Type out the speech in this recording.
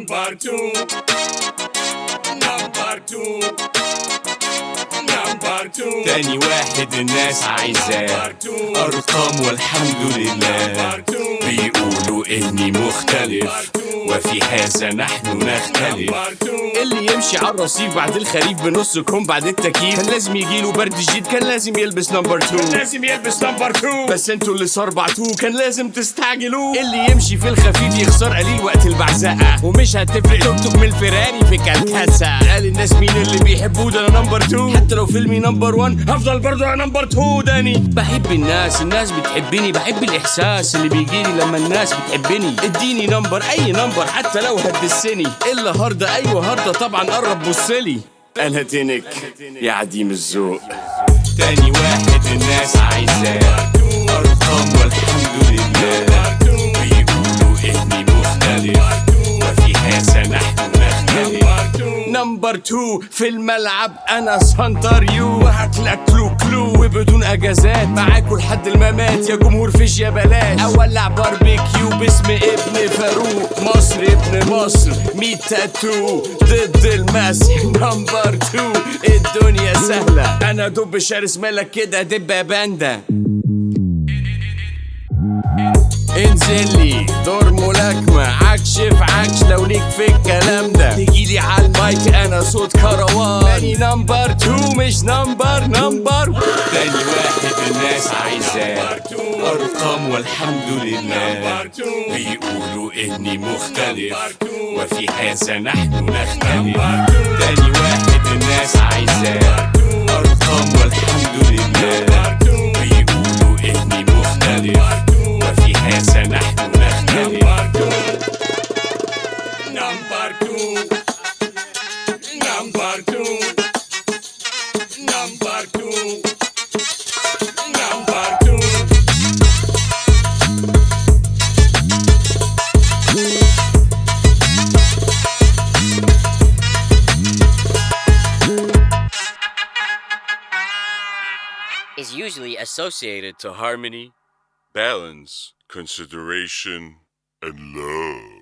Number two. Number two. Number two. تاني واحد الناس عايزاه أرقام والحمد لله. بيقولوا إني مختلف وفي هذا نحن نختلف. اللي يمشي على الرصيف بعد الخريف بنص كم بعد التكييف كان لازم يجيله برد جديد، كان لازم يلبس نمبر 2، كان لازم يلبس نمبر 2. بس انتوا اللي صربعتوه كان لازم تستعجلوه. اللي يمشي في الخفيف يخسر قليل وقت البعزقة، ومش هتفرق توك توك من الفيراري في كالكاسة. قال الناس مين اللي بيحبوه ده انا نمبر 2، حتى لو فيلمي نمبر 1 هفضل برضه انا نمبر 2. داني بحب الناس بتحبني، بحب الاحساس اللي بيجيلي لما الناس بتحبني. اديني نمبر اي نمبر حتى لو هتدسني، الا هارده ايوه هارده طبعا قرب بصلي. انا تنك يا عديم الذوق. تاني واحد الناس عايزاه أرقام والحمد لله. بيقولوا إني مختلف وفي هذا نحن نختلف. نمبر 2 في الملعب أنا سنتر يو، وهاكلك كلو كلو وبدون أجازات معاكوا لحد الممات يا جمهور فيش يا بلاش. أولع باربيكيو باسم ابن فاروق، مصر ابن مصر 100 تاتو ضد المسح. نمبر 2 الدنيا سهلة، أنا دب شرس مالك كده دب يا باندا. انزل لي دور ملاكمة عكش في عكش لو ليك في الكلام ده. تجيلي على المايك انا صوت كروان. تاني نمبر 2 مش نمبر. تاني واحد الناس عايزاه ارقام والحمد لله. بيقولوا اني مختلف وفي هذا نحن نختلف. تاني واحد الناس عايزاه ارقام والحمد لله. بيقولوا اني مختلف وفي هذا نحن نختلف. Number two. Number two. Number two. Number two. Is usually associated to harmony, balance, consideration, and love.